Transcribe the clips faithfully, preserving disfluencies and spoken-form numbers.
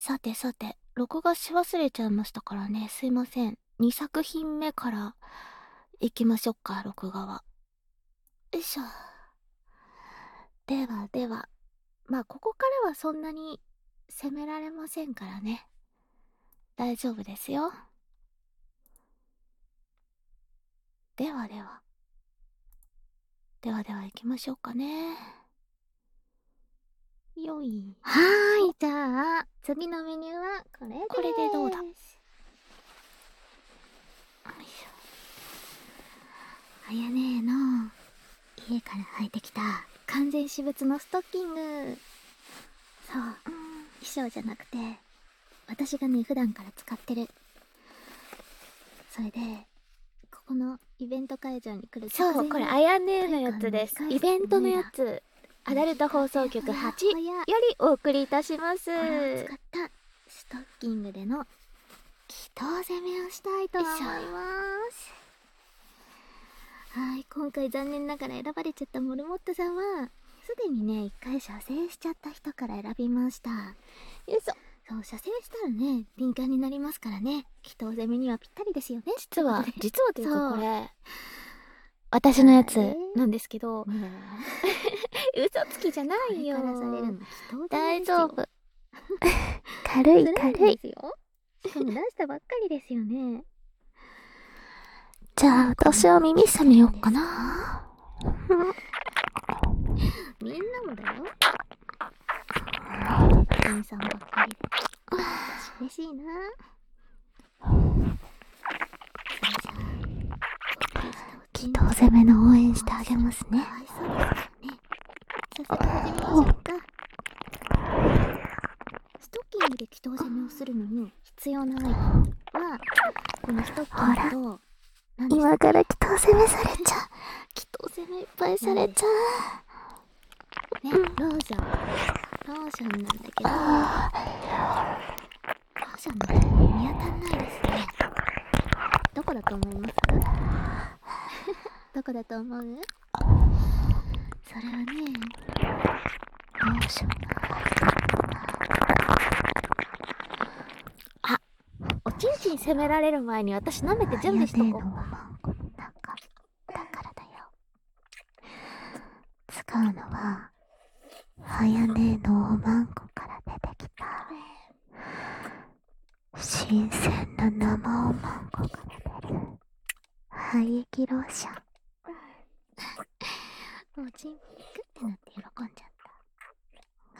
さてさて、録画し忘れちゃいましたからね。すいません。にさく品目から行きましょうか、録画は。よいしょ。ではでは。まあ、ここからはそんなに責められませんからね。大丈夫ですよ。ではでは。ではでは行きましょうかね。よい。 はーい、じゃあ、次のメニューはこれでーす。 これでどうだ。よいしょ。 あやねーの家から履いてきた完全私物のストッキング。そう、衣装じゃなくて私がね普段から使ってる。それでここのイベント会場に来る直前に、 そう、これあやねのやつです。イベントのやつ。アダルト放送局はちよりお送りいたします。 これを使ったストッキングでの祈祷攻めをしたいと思います。はい、今回残念ながら選ばれちゃったモルモットさんはすでにね一回射精しちゃった人から選びました。よいしょ。そう、射精したらね敏感になりますからね、祈祷攻めにはぴったりですよね。 実は実はというかこそうれ私のやつなんですけど、 ね嘘つきじゃないよ。 これからされるの祈祷攻め大ですよ。 丈夫。軽い軽い。 ですよ。しかも出したばっかりですよね。 じゃあ私は耳さめようかな。 みんなもだよ。店さんばっかりで私嬉しいな。 祈祷攻めの応援してあげますね。 かわいそうですからね。早速始めましょうか。ストッキングで祈祷攻めをするのに必要なアイテムはこのストッキングと、 今から祈祷攻めされちゃう。祈祷攻めいっぱいされちゃうね、ローションローションなんだけど、ローションの見当たんないですね。どこだと思います？どこだと思う？それはね、ローション。 あ、おちんちん攻められる前に私舐めて準備しとこうか。 だからだよ。使うのははやねのおまんこから出てきた新鮮な生おまんこから出る廃液ローション。おちんぷくってなって喜んじゃった。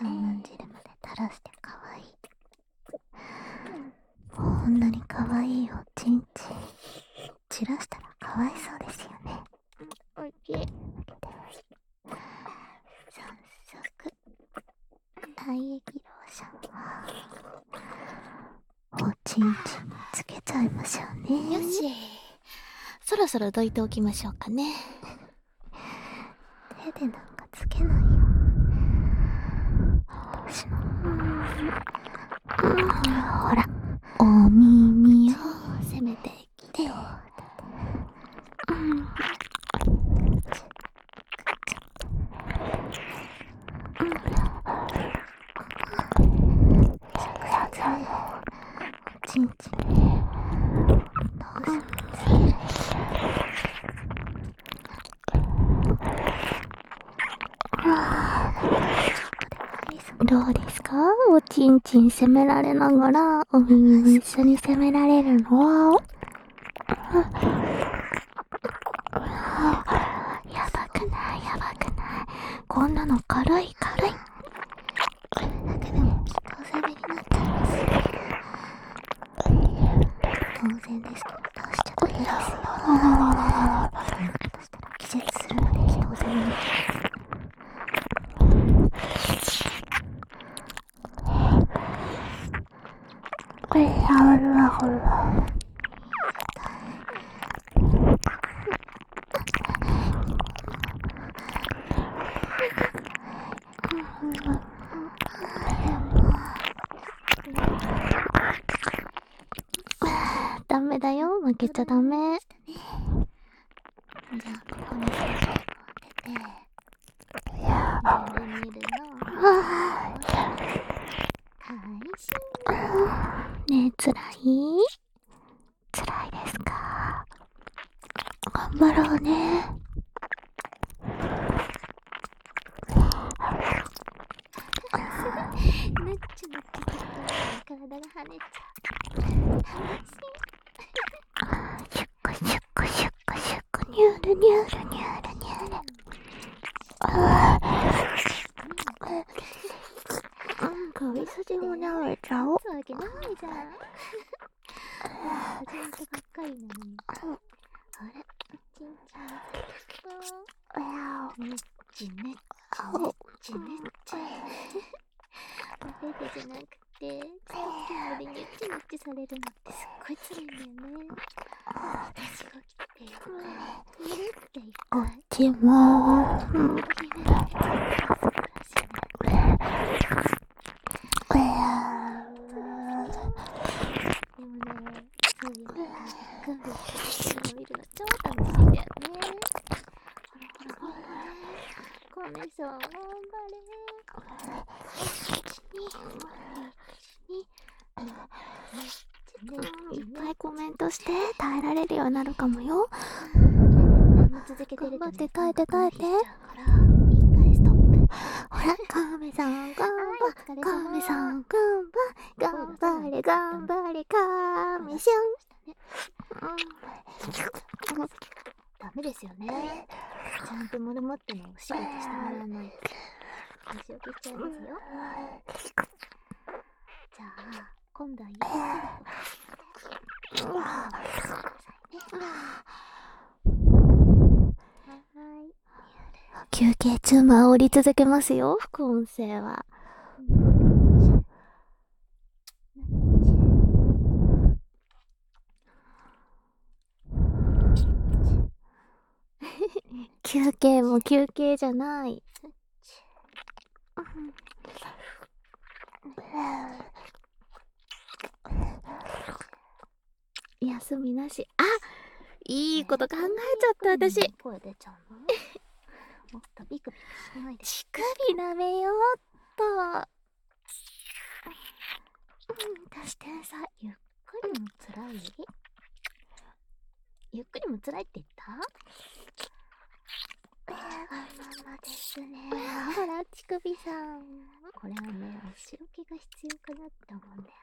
半分汁まで垂らしてかわいい。こんなにかわいいおちんちん散らしたらかわいそうですよね。おいしい。早速廃液ローションをおちんちんにつけちゃいましょうね。 よし、そろそろどいておきましょうかね。 手でなんかつけないよ。どうしよう。うん、ほら、お耳を攻めていきて、 うん、ちんちんどうですか？おちんちん攻められながらお耳も一緒に攻められるのはやばくないやばくない。こんなの軽い軽い。 これだけでもきっと攻めになっちゃいます。当然ですけど倒しちゃダメですよ。そういうことしたら気絶するのできっと攻めになっちゃいます。 これやるわほら。ダメだよ、負けちゃダメ。 じゃあここにストッキングを当てて、みるみるの開始。 ねえ、つらいつらいですか？頑張ろうね。 ぬっちぬっちと体が跳ねちゃう。 シュックシュックシュックシュック、ニュールニュールニュールニュール。うん、首筋も舐めちゃおう。 そうわけないじゃん。始まったばっかりなのに。あれ、ちんちんねっちねっちねっちねっち。お手手じゃなくて、さっきまでニュッチニュッチされるのってすっごい辛いんだよね。私が来てよくねって一こっ回ちも、うん、 決められちゃったらしいね。でもね、そういうのがガンガンしてるの見るの超楽しいんだよね。ほらほらほらね、コメさん頑張れ。 いっぱいコメントして耐えられるようになるかもよ。 続けてるとね、 頑張って耐えて耐えて。 一回ストップ。 ほら、カメさん頑張れ、カメさん頑張れ、頑張れ、頑張れ、カメシャン。 ダメですよね。ちゃんとモルモットのお仕事してもらわないと。腰置きしちゃいますよ。じゃあ、今度はゆっくりと。はーい。 休憩中も煽り続けますよ、副音声は。休憩も休憩じゃない。休みなし。あ、いいこと考えちゃった私。 声出ちゃうの？もっとビクビクしないで。 乳首舐めようっと。うん、足してさ。 ゆっくりもつらい？ゆっくりもつらいって言った？わがままですね。 ほら、乳首さん。 これはね、お仕置きが必要かなって思うんだよね。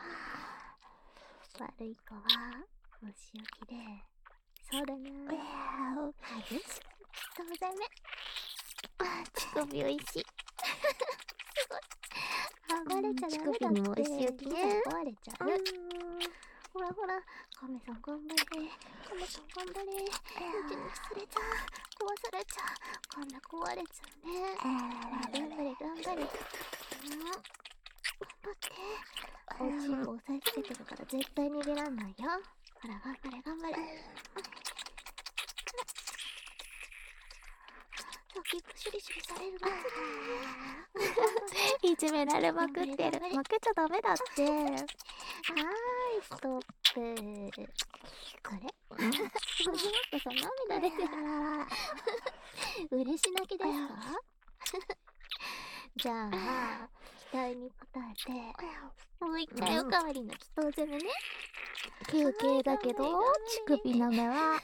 悪い子はお仕置きで、そうだな。外す。当然ね。 あ、乳首おいしい。 すごい。剥がれちゃダメだって。 乳首にもおいしいよね。 壊れちゃう。ほらほら、カメさん頑張れ。カメさん頑張れ。うちにされちゃう。壊されちゃう。こんな壊れちゃうね。頑張れ頑張れ。頑張って。おちんこ押さえつけてるから絶対逃げらんないよ。ほら頑張れ頑張れ。先っぽシュリシュリされるの。 いじめられまくってる。負けちゃダメだって。はーい、 ストップ。あれ？藤本さん涙出てる。嬉し泣きですか？じゃあ、期待に応えて、もう一回おかわりの祈祷攻めね。 休憩だけど、乳首舐めは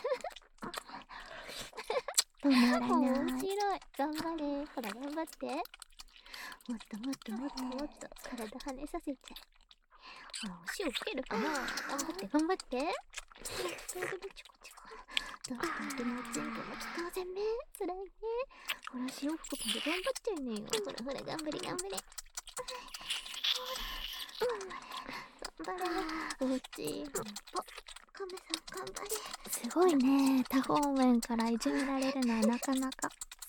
止まらない。 面白い。頑張れ。ほら、頑張って。もっともっともっともっと体跳ねさせちゃえ。ほら、足をつけるかな。頑張って頑張って。チコチコ。どんどんどんどん全部の祈祷攻め。つらいね。ほら、潮吹くまで頑張っちゃいねよ。ほらほら、頑張れ頑張れ。頑張れ。おちんぽ。カメさん頑張れ。 すごいね。多方面からいじめられるのはなかなか。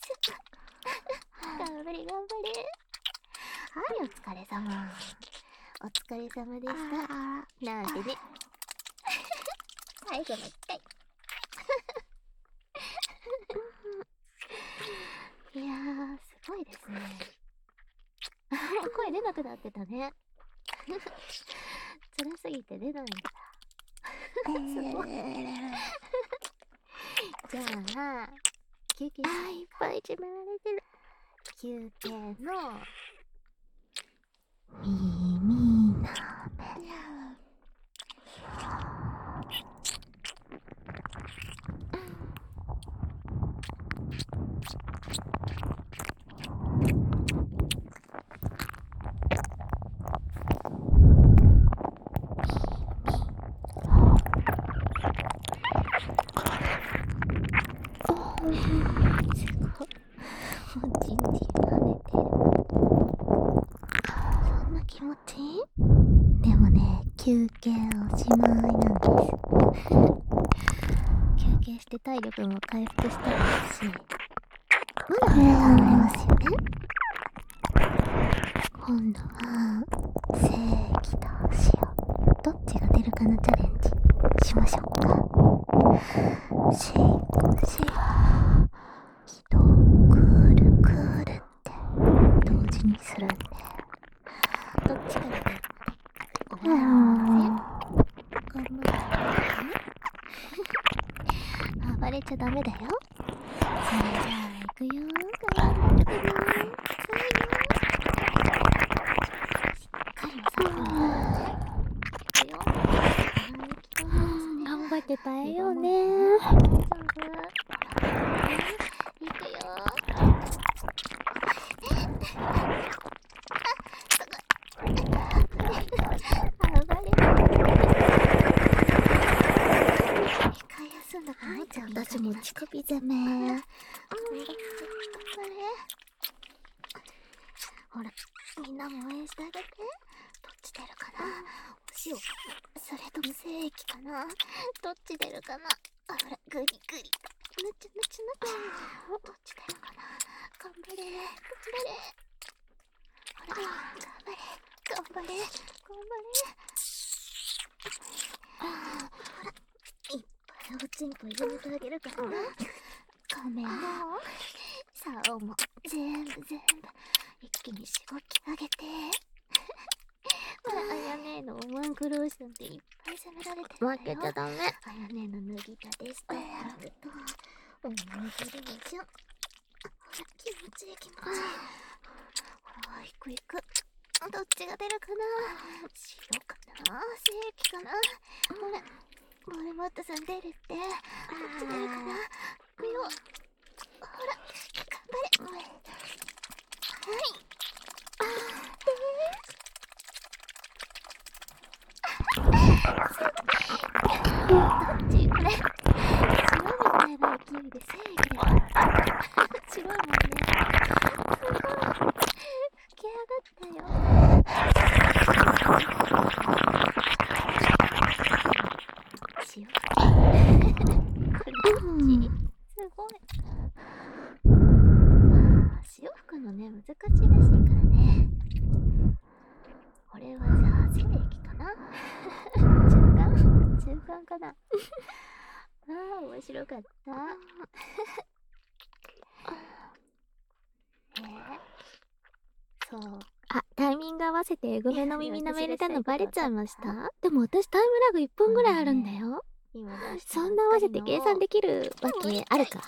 頑張れ頑張れ。はい、お疲れ様。お疲れ様でした。なんてね。最後の一回。いやー、すごいですね。声出なくなってたね。辛すぎて出ないんだ。すごい。じゃあ、休憩。 あー、いっぱいいじめられてる。 休憩の耳なめ。 休憩おしまいなんです。休憩して体力も回復したいですし、まだまだ頑張れますよね。今度は正義と塩、どっちが出るかなチャレンジしましょうか。シェイクシェイク、起動クールクールって同時にするんで、どっちから出るか終わりません。頑張って暴れちゃダメだよ。それじゃあ行くよ。頑張ってね。しっかり押さえてね。行くよ。頑張って耐えようね。大丈夫。行くよ。私も乳首攻め。うん、ほら、みんなも応援してあげて。どっち出るかな。お塩、それとも精液かな。どっち出るかな。ほら、グリグリ。ぬちゅぬちゅぬちゅ。どっち出るかな。頑張れ、頑張れ。ほら、頑張れ、頑張れ、頑張れ。ほら、いっぱいおちんこ入れてあげるからな。亀も竿も全部全部一気にしごき上げて。ほら、あやねえのおまんこローションでいっぱい攻められてるんだよ。負けちゃダメ。あやねえの脱ぎたてしたやるとおまんこローション。ほら、気持ちいい気持ちいい。ほら、いくいく。どっちが出るかな。白かな、正規かな。ほら、モルモットさん出るって。どっち出るかな。いくよ。ほら、頑張れ。はい。どっちこれ。白みたいな勢いで正義で。白いもんね。すごい。吹き上がったよ。塩吹き。これどっち？すごい。まあ、塩吹くのね、難しいらしいからね。これはじゃあ、正規かな。中間中間かな。ああ、面白かった。えー、そう。あ、タイミング合わせてエゴメの耳舐め入れたのバレちゃいました？でも私タイムラグいっぷんぐらいあるんだよ。そんな合わせて計算できるわけあるか。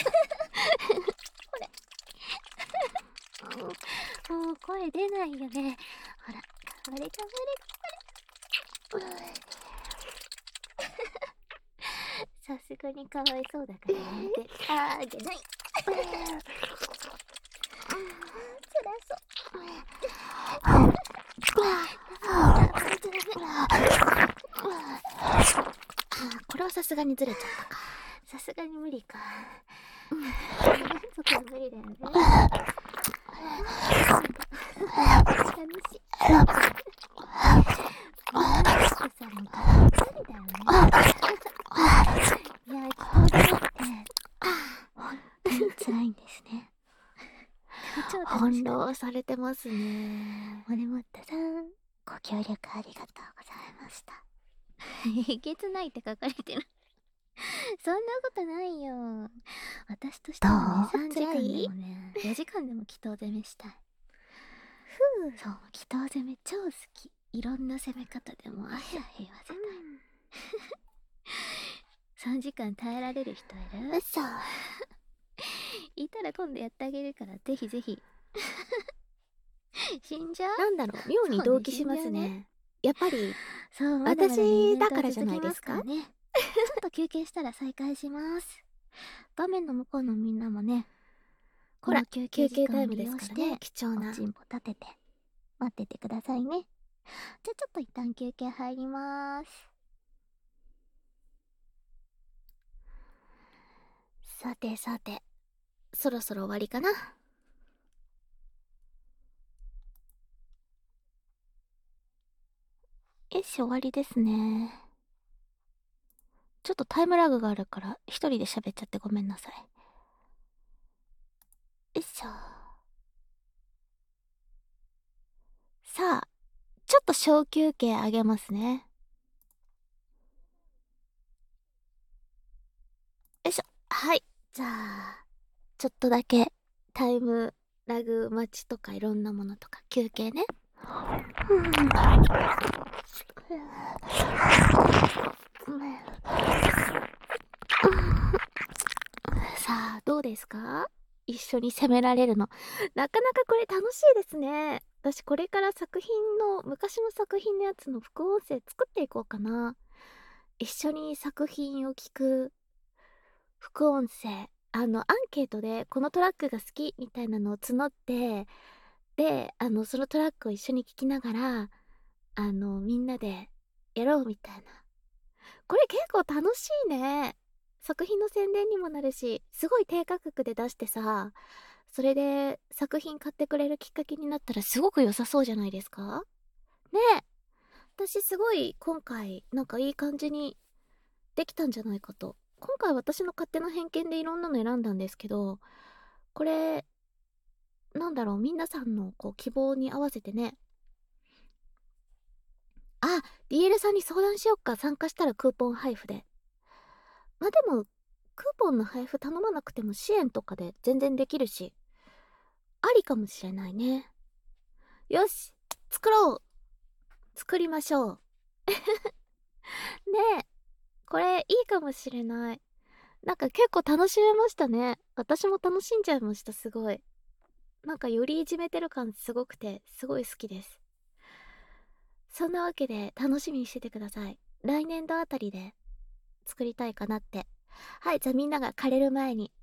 もう声出ないよね。ほら、頑張れ頑張れ頑張れ。さすがにかわいそうだからやめてあげない。つらそう。これはさすがにずれちゃったか。さすがに無理か。そこは無理だよね。寂しい。マックさんもかわいそうだよね。いや、気候だって本当に辛いんですね。翻弄されてますね。モルモットさん、ご協力ありがとうございました。えげつないって書かれてる。そんなことないよ。私としてはね、さんじかんでもね、よじかんでも祈祷攻めしたい。ふう。そう、祈祷攻め超好き。いろんな攻め方でも汗は平和せたい。さんじかん耐えられる人いる？嘘。いたら今度やってあげるから、ぜひぜひ。死んじゃう？なんだろう、妙に同期しますね。やっぱり、そう、私だからじゃないですかね。ちょっと休憩したら再開します。画面の向こうのみんなもね、ほら、休憩タイムですからね。貴重な。おちんぽ立てて、待っててくださいね。じゃあちょっと一旦休憩入りまーす。さてさて、そろそろ終わりかな。 よし、終わりですね。ちょっとタイムラグがあるから、一人で喋っちゃってごめんなさい。よいしょ。さあ、ちょっと小休憩あげますね。よいしょ。はい。じゃあ、ちょっとだけタイムラグ待ちとかいろんなものとか休憩ね。うん、さあ、どうですか？一緒に攻められるの。なかなかこれ楽しいですね。私これから作品の、昔の作品のやつの副音声作っていこうかな。一緒に作品を聞く副音声。あの、アンケートでこのトラックが好きみたいなのを募って、で、あの、そのトラックを一緒に聞きながら、あの、みんなでやろうみたいな。これ結構楽しいね。作品の宣伝にもなるし、すごい低価格で出してさ、それで作品買ってくれるきっかけになったらすごく良さそうじゃないですか？ねえ。私すごい今回なんかいい感じにできたんじゃないかと。今回私の勝手な偏見でいろんなの選んだんですけど、これ、なんだろう、皆さんのこう希望に合わせてね。あ、ディーエル さんに相談しよっか。参加したらクーポン配布で。まあでも、クーポンの配布頼まなくても支援とかで全然できるし、ありかもしれないね。よし、作ろう。作りましょう。ねえ、これいいかもしれない。なんか結構楽しめましたね。私も楽しんじゃいました、すごい。なんかよりいじめてる感すごくて、すごい好きです。そんなわけで楽しみにしててください。来年度あたりで作りたいかなって。はい、じゃあみんなが枯れる前に。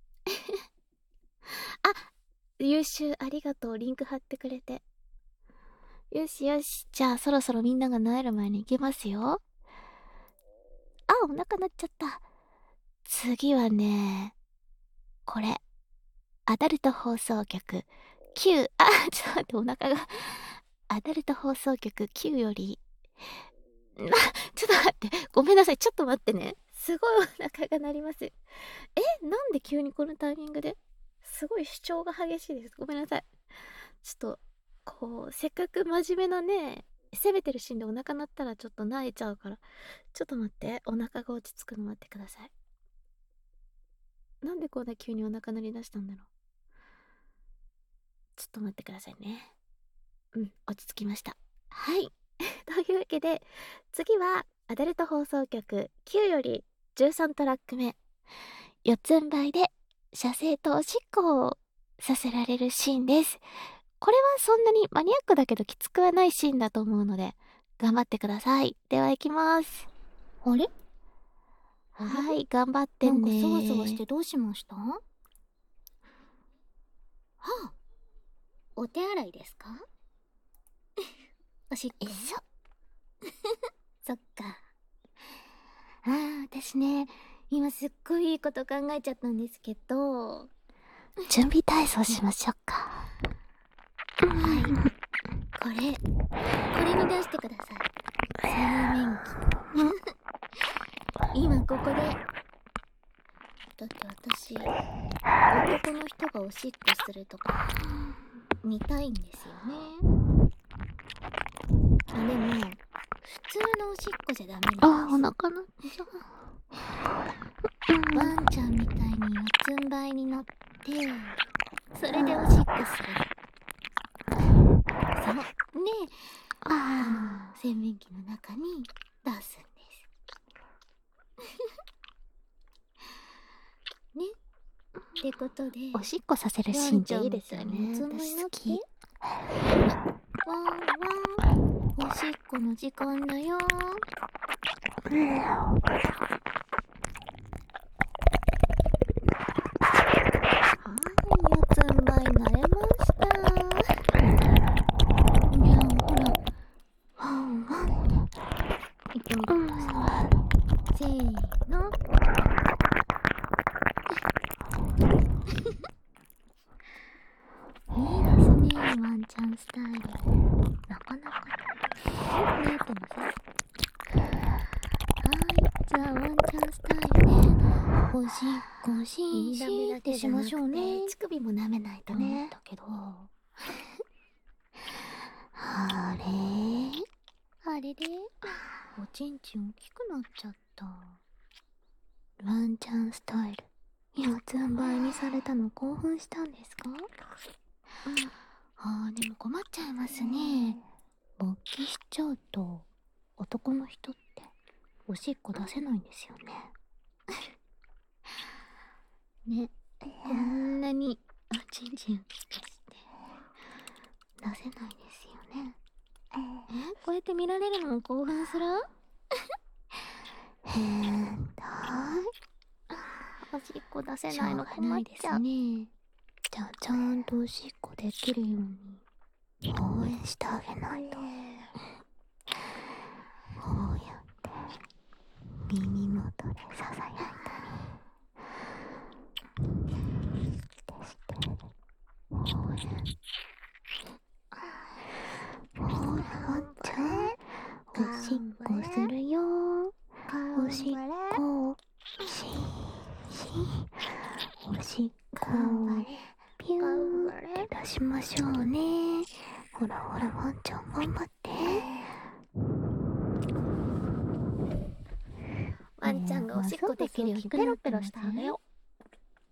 あ、優秀、ありがとう。リンク貼ってくれて。よしよし。じゃあそろそろみんなが萎える前に行きますよ。あ、お腹鳴っちゃった。次はね、これ。アダルト放送局きゅう、あ、ちょっと待って、お腹が。アダルト放送局きゅうより、な、ちょっと待って、ごめんなさい。ちょっと待ってね。すごいお腹が鳴ります。え、なんで急にこのタイミングで？すごい主張が激しいです。ごめんなさい。ちょっと、こう、せっかく真面目なね、攻めてるシーンでお腹鳴ったらちょっと泣いちゃうから、ちょっと待って、お腹が落ち着くの待ってください。なんでこんな急にお腹鳴り出したんだろう。ちょっと待ってくださいね。うん、落ち着きました。はい。というわけで、次は、アダルト放送局きゅうよりじゅうさんトラック目。四つん這いで、射精とおしっこをさせられるシーンです。これはそんなにマニアックだけどきつくはないシーンだと思うので、頑張ってください。では行きます。 あれ？ はい、頑張ってね。 なんかそわそわしてどうしました？はあ、お手洗いですか？おしっこ？ よいしょ。 そっか。ああ、私ね、今すっごいいいこと考えちゃったんですけど。 準備体操しましょうか。 はい。これ、これに出してください。洗面器。今ここで。だって私、男の人がおしっこするとか、見たいんですよね。あ、でも、普通のおしっこじゃダメなんです。 あ、お腹鳴っちゃう。 ワンちゃんみたいに四つん這いになって、それでおしっこする。そう。ねえ、あの、洗面器の中に出すんです。ね。ってことで、 おしっこさせるシーンっていいですよね。 私好き。 ワンワン、おしっこの時間だよ。はい、四つん這い慣れました。いや、ほら、ワンワン。行ってみてください。せーの。いいですね、ワンちゃんスタイル。なかなかよく似合ってません？ おしっこしーしーってしましょうね。 乳首も舐めないとね。 だけどあれあれれおちんちん大きくなっちゃった。ワンちゃんスタイル四つん這いにされたの興奮したんですか？あーでも困っちゃいますね。勃起しちゃうと男の人っておしっこ出せないんですよね。ね、こんなにおちんちん大きくして出せないですよね。え、こうやって見られるのも興奮する？変態。おしっこ出せないの困っちゃう。ね、じゃあちゃんとおしっこできるように応援してあげないと。こうやって耳元でささやいたりして応援。ほらワンちゃん、おしっこするよ。おしっこししおしっこピューって出しましょうね。ほらほらワンちゃん頑張って。 ワンちゃんがおしっこできるようにペロペロしてあげよう。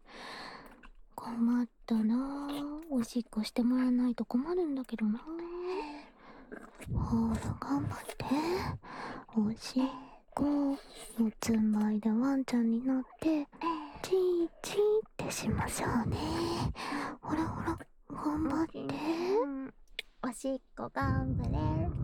困ったなぁ。おしっこしてもらわないと困るんだけどな。ほら頑張って。おしっこ四つん這いでワンちゃんになってチーチーってしましょうね。ほらほら頑張って。 おしっこ頑張れ。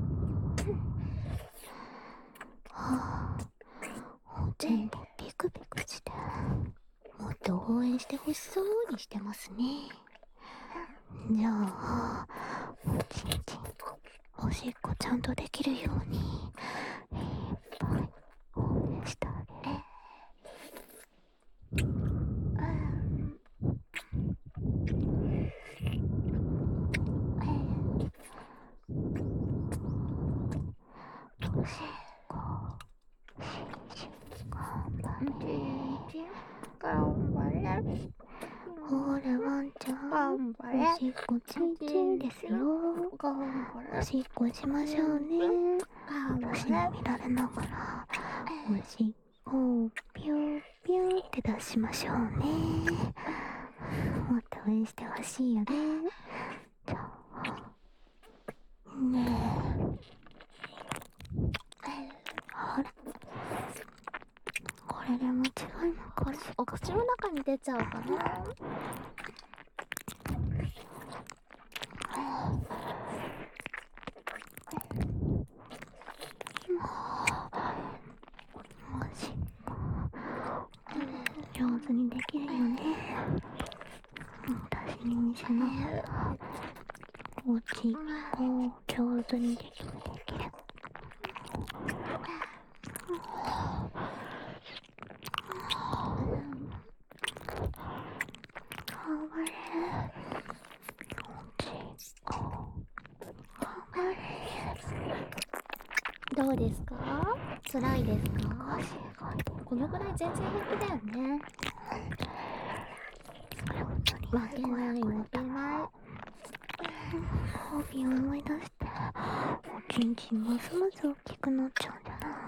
はぁ、おちんぽピクピクしてもっと応援してほしそうにしてますね。じゃあおちんちんおしっこちゃんとできるようにいっぱい応援してあげる。おしっこしし頑張れ。 頑張れ。 ほらワンちゃん、 頑張れ。 おしっこちんちんですよ。 頑張れ。 おしっこしましょうね。私に見られながらおしっこをピューピューって出しましょうね。もっと応援してほしいよね。じゃあねえ、あれこれで間違いなくお口の中に出ちゃうかな。 おしっこ上手にできるよね。私に見せながらおしっこ上手にできるできる。頑張れ。おしっこ頑張れ。 どうですか？辛いですか？ 足がこのぐらい全然平気だよね。負けない負けない。 ホビーを思い出しておちんちんますます大きくなっちゃうんじゃない？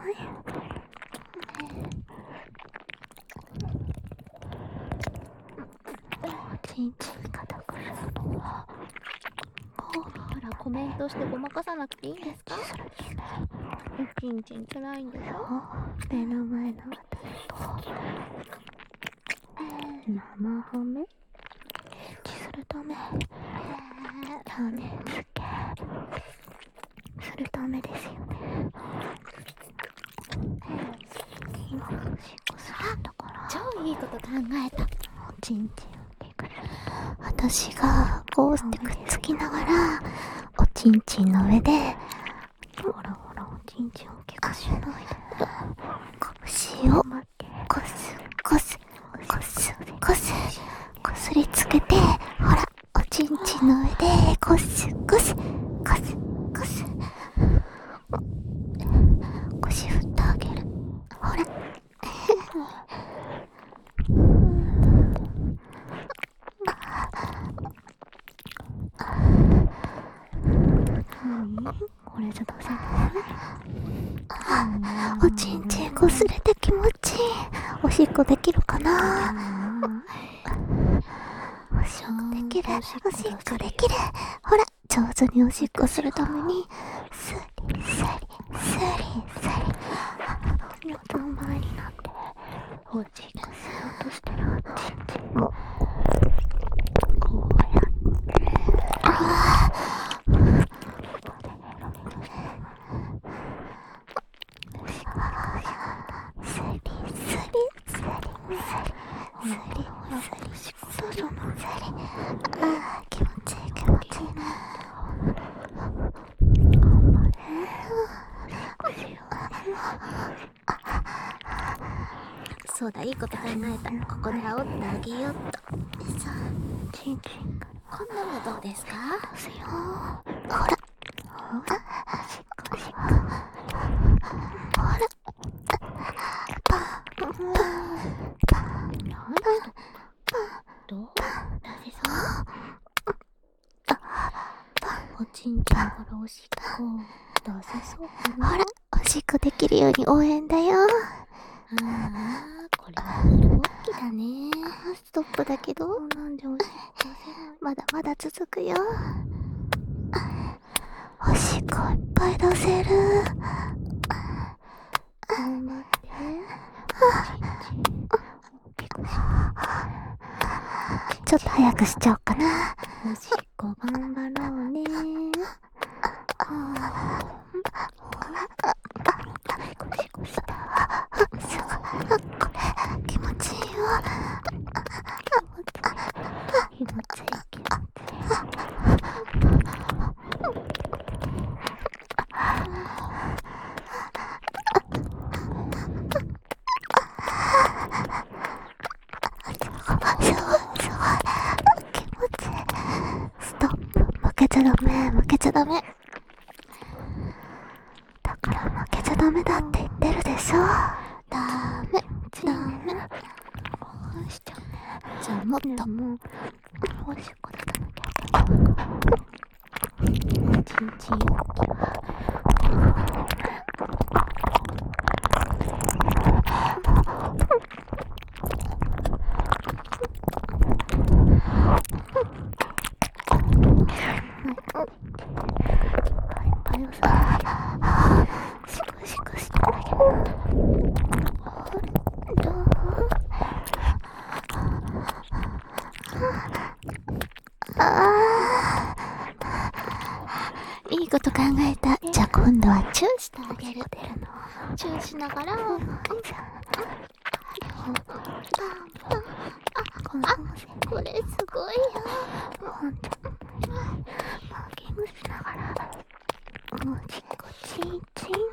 おちんちん硬くするのはほらコメントしてごまかさなくていいですか？おちんちん辛いんでしょ？ 目の前の私と生ハメ設置するため種付けするためですよね。今おしっこするんだから超いいこと考えた。 おちんちんを大きくする。私がこうしてくっつきながらおちんちんの上でほらほらおちんちんを大きくしないで拳をこすこすこすこすこすりつけて、ほらおちんちんの上でこすこすこすこす腰振ってあげる。ほらおちんちんこすれて気持ちいい。おしっこできるかな。おしっこできる、おしっこできる。ほら、上手におしっこするためにスリスリスリスリ喉の前になっておしっこしようとしてるおちんちんもこうやってあおしっこスリスリスリスリスリスリスリあー気持ちいい気持ちいいな。そうだ、いいこと考えた。ここで煽ってあげようっと。さあ、チンチン今度はどうですか？どうすよ。ほら。ほら。おしっこおしっこ。ほら。パー。パー。パー。どう？出せそう？おちんちんからおしっこ出せそうかな。ほら、おしっこできるように応援だよ。ああ、これはフル勃起だね。ストップだけど、なんでおしっこ出せない？まだまだ続くよ。おしっこいっぱい出せる。頑張って。ちんちん大きくしちょっと早くしちゃおうかな。おしっこ頑張ろうね。ああ。ゴシゴシだ。すごい。これ気持ちいいよ。気持ちいい。気持ちいい。気持ちいい。ストップ。負けちゃダメ。負けちゃダメ。だから負けちゃダメだって言ってるでしょ。ダメ。ダメ。こうしちゃうね。じゃあもっともうおしっこ出さなきゃいけない。ちんちん大きはシコシコしてあげる。どう？あーいいこと考えた。じゃあ今度はチューしてあげる。チューしながらあ、これすごいよ。ほんとマーキングしながらおしっこチンチン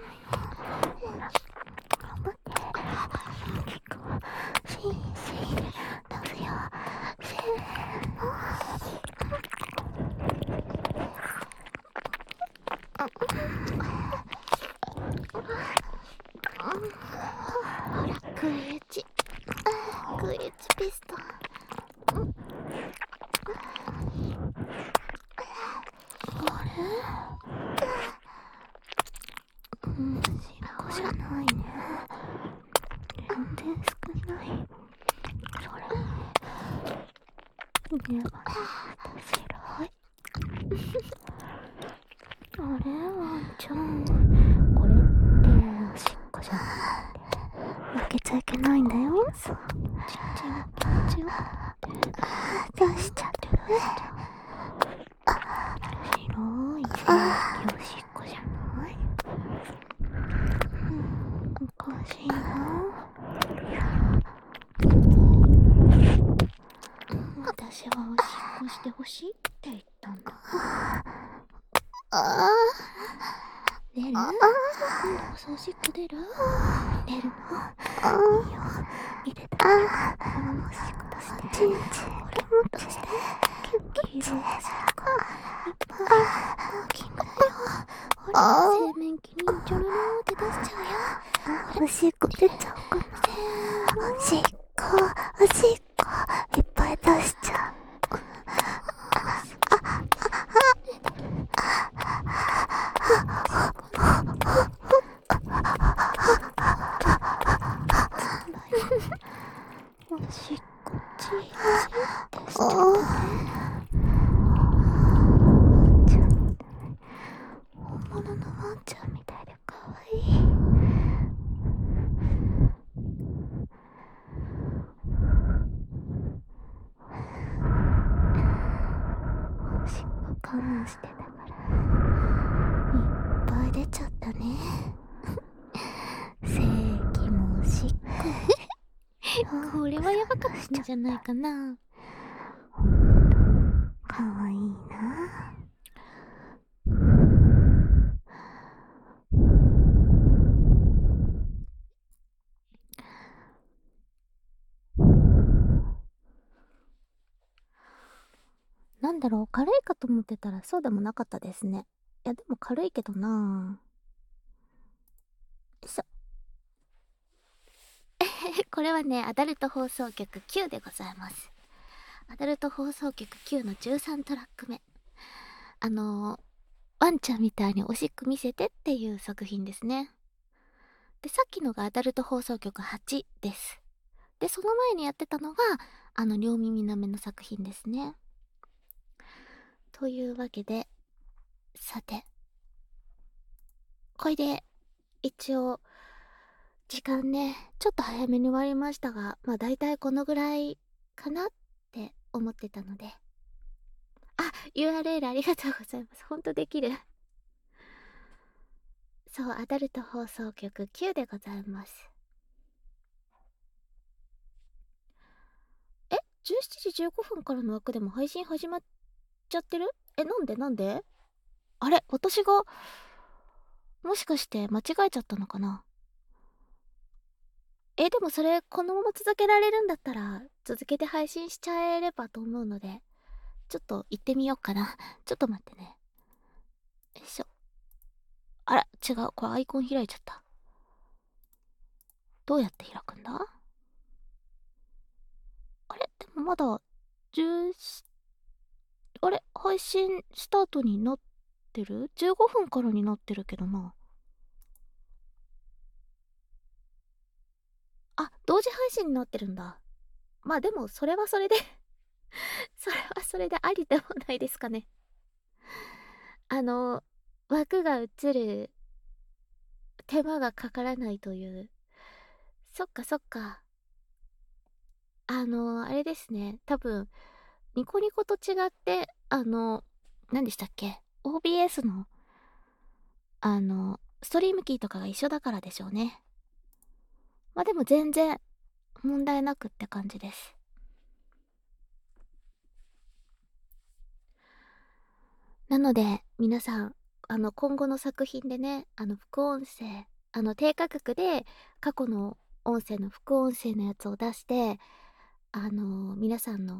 頑張っておしっこシンシン出すよ。せーのほら食い打ち食い打ちピストン。あれ？うん、白じゃないね。全然少ない。それねば白い。あれワンちゃん、これっておしっこじゃなくて負けちゃいけないんだよ。そう、ちんちんが気持ちよく出しちゃって出しちゃう。白い正規おしっこじゃない？うん、おかしいな。私はおしっこしてほしいって言ったんだ。ああ出る？今度こそおしっこ出る？出るの？いいよ。入れた。このおしっこ出して。ちんちん。これもっとして。黄色いおしっこ。いっぱい。大きいんだよ。ほら、洗面器にちょろろーって出しちゃうよ。おしっこ出ちゃうかな。おしっこ、おしっこ、いっぱい出しちゃう。 してたからいっぱい出ちゃったね。正気もしっここれはやばかったんじゃないかな。 ほんとかわいいな。なんだろう、軽いかと思ってたらそうでもなかったですね。いやでも軽いけどな。よいしょ。 これはね、アダルト放送局きゅうでございます。アダルト放送局きゅうのじゅうさんトラック目。あのー、ワンちゃんみたいにおしっこ見せてっていう作品ですね。で、さっきのがアダルト放送局はちです。で、その前にやってたのが、あの、両耳なめの作品ですね。というわけで、さて、これで、一応、時間ね、ちょっと早めに終わりましたが、まあ大体このぐらいかなって思ってたので。あ、ユーアールエル ありがとうございます。ほんとできる。そう、アダルト放送局きゅうでございます。え ?じゅうしちじじゅうごふんからの枠でも配信始まっちゃってる？え、なんでなんで？あれ、私が、もしかして間違えちゃったのかな？え、でもそれ、このまま続けられるんだったら、続けて配信しちゃえればと思うので、ちょっと行ってみようかな。ちょっと待ってね。よいしょ。あら、違う。これアイコン開いちゃった。どうやって開くんだ？あれでもまだ、じゅう、あれ配信スタートになってる？ じゅうご 分からになってるけどな。あ、同時配信になってるんだ。まあでも、それはそれでそれはそれでありでもないですかね。あの、枠が映る手間がかからないという。そっかそっか。あの、あれですね。多分、ニコニコと違って、あの、何でしたっけ？ オービーエス の、あの、ストリームキーとかが一緒だからでしょうね。まあでも全然問題なくって感じです。なので、皆さん、あの、今後の作品でね、あの、副音声、あの、低価格で過去の音声の副音声のやつを出して、あの、皆さんの、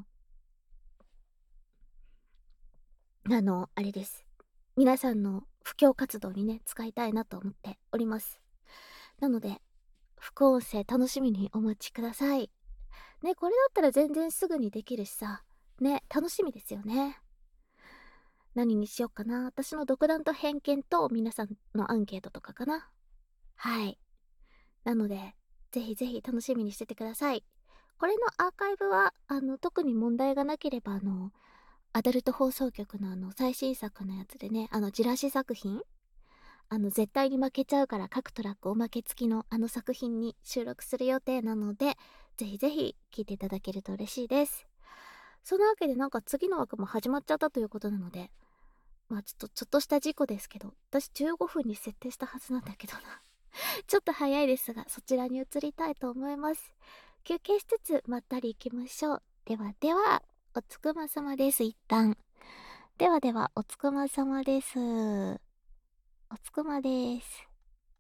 あの、あれです。皆さんの布教活動にね、使いたいなと思っております。なので、副音声楽しみにお待ちください。ね、これだったら全然すぐにできるしさ、ね、楽しみですよね。何にしようかな。私の独断と偏見と皆さんのアンケートとかかな。はい。なので、ぜひぜひ楽しみにしててください。これのアーカイブは、あの、特に問題がなければ、あの、アダルト放送局のあの、最新作のやつでね、あの、じらし作品あの、絶対に負けちゃうから各トラックおまけ付きのあの作品に収録する予定なので、ぜひぜひ聴いていただけると嬉しいです。そのわけでなんか次の枠も始まっちゃったということなので、まあちょっと、ちょっとした事故ですけど、私じゅうごふんに設定したはずなんだけどな。ちょっと早いですが、そちらに移りたいと思います。休憩しつつ、まったり行きましょう。ではでは、おつくまさまです、一旦。ではでは、おつくまさまです。おつくまです。